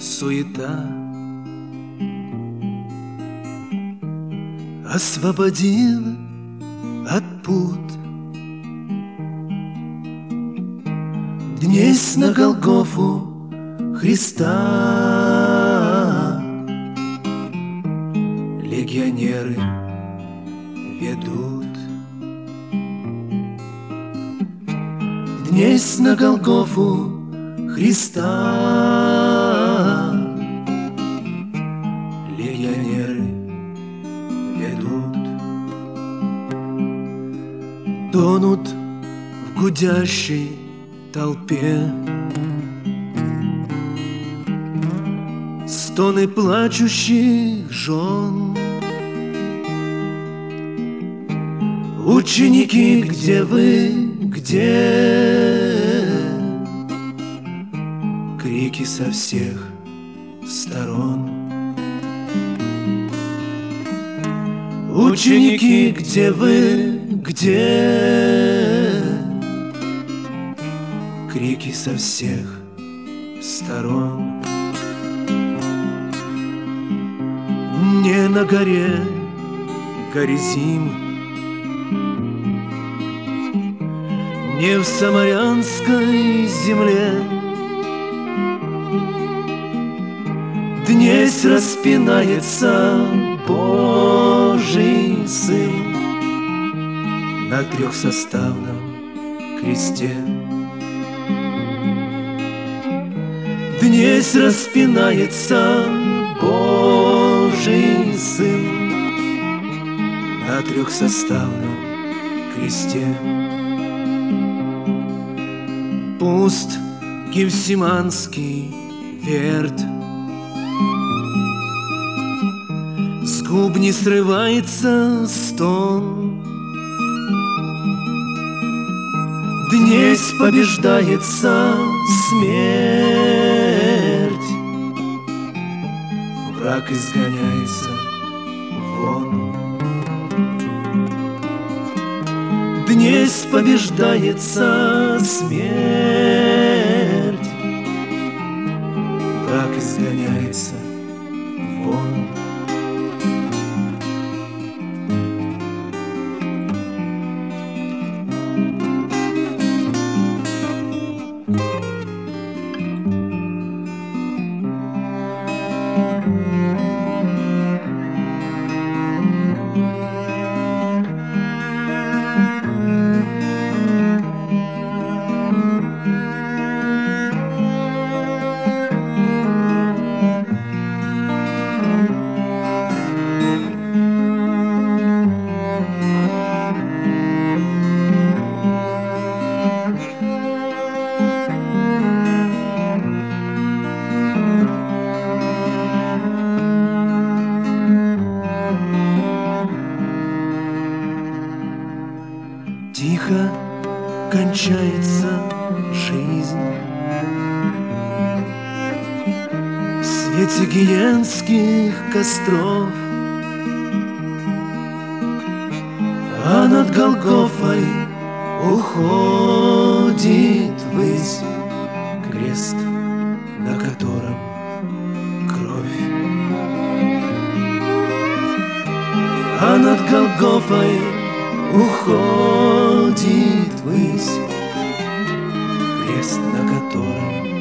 суета освободила от пут. Днесь на Голгофу Христа легионеры ведут. Днесь на Голгофу Христа легионеры ведут. Тонут в гудящей толпе стоны плачущих жен. Ученики, где вы, где? Крики со всех сторон. Ученики, где вы, где? Крики со всех сторон. Не на горе Горизим, не в самарянской земле днесь распинается Божий Сын на трехсоставном кресте. Днесь распинается Божий Сын на трехсоставном кресте. Пуст Гефсиманский верт, с губ не срывается стон. Днесь побеждается смерть, враг изгоняется вон. Днесь побеждается смерть, враг изгоняется вон. Тихо кончается жизнь в свете гиенских костров, а над Голгофой уходит ввысь крест, на котором кровь. А над Голгофой уходит ввысь крест, на котором